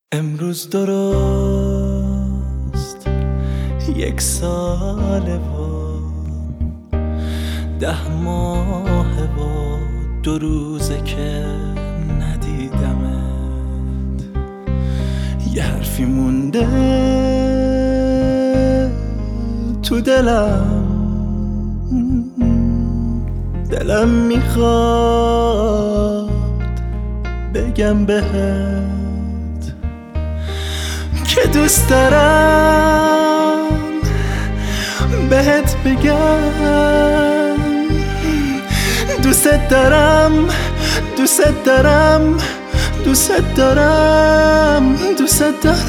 امروز درست 1 ساله و 10 ماهه و 2 روزه که ندیدمت. یه حرفی مونده تو دلم میخواد بگم بهت که دوست دارم بهت بگم دوست دارم دوست دارم دوست دارم دوست دارم.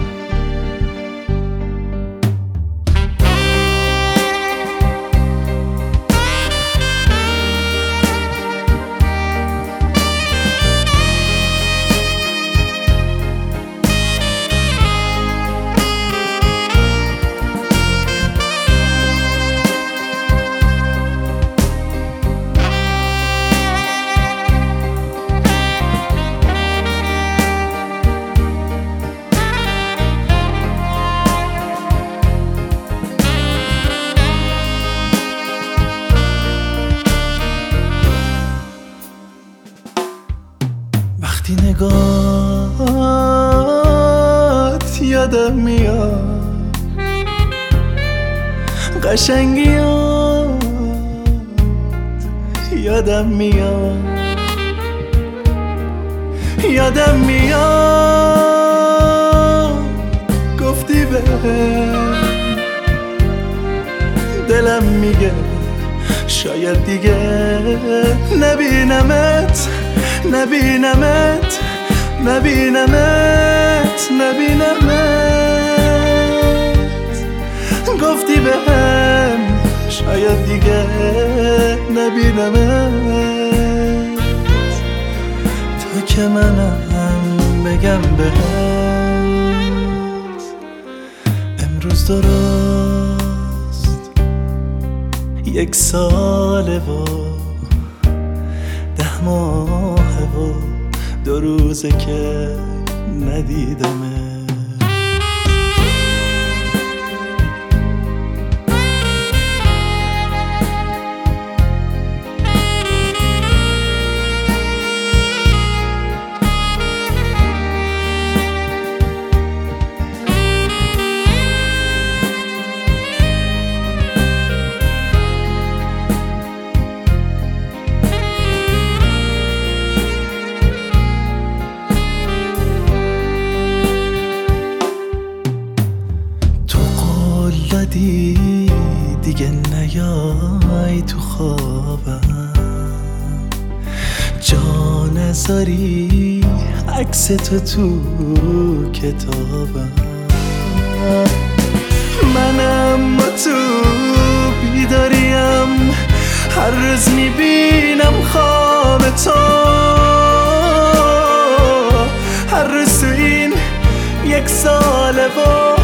وقتی نگاهت یادم میاد قشنگیات یادم میاد گفتی بهم دلم میگه شاید دیگه نبینمت گفتی بهم شاید دیگه نبینمت تا که منم بگم بهت امروز درست 1 ساله و 10 ماهه و 2 روزه که ندیدمت. دیگه نیای تو خوابم جا نذاری عکس تو کتابم. منم تو بیداریم هر روز میبینم خواب تو هر روز تو این 1 ساله و